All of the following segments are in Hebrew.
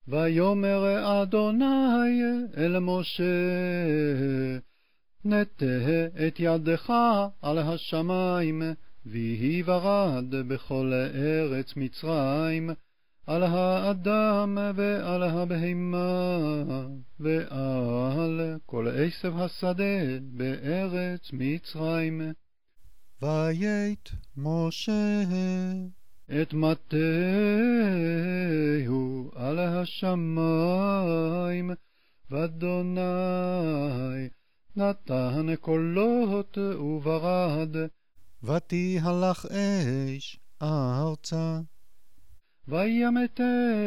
ויאמר אדוני אל משה, נטה את ידך על השמים, ויהי ברד בכל ארץ מצרים, על האדם ועל הבהמה, ועל כל עשב השדה בארץ מצרים. ויית משה את מטהו על השמים, ואדוני נתן קולות וברד, ותהלך אש ארצה. וימטר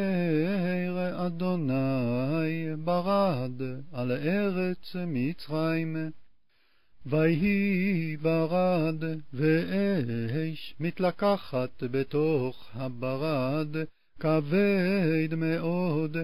אדוני ברד על ארץ מצרים. ויהי ברד ואש מתלקחת בתוך הברד, כבד מאוד,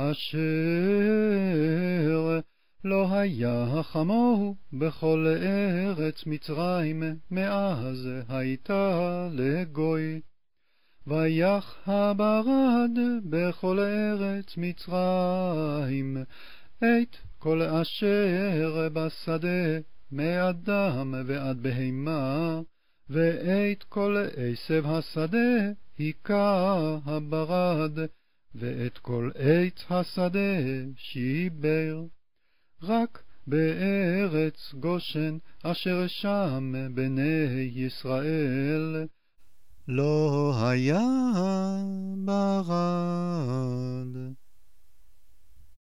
אשר לא היה כמוהו בכל ארץ מצרים מאז הייתה לגוי. ויח הברד בכל ארץ מצרים את כל אשר בשדה, מאדם ועד בהמה, ואת כל עשב השדה היכה הברד, ואת כל עץ השדה שיבר. רק בארץ גושן אשר שם בני ישראל לא היה ברד.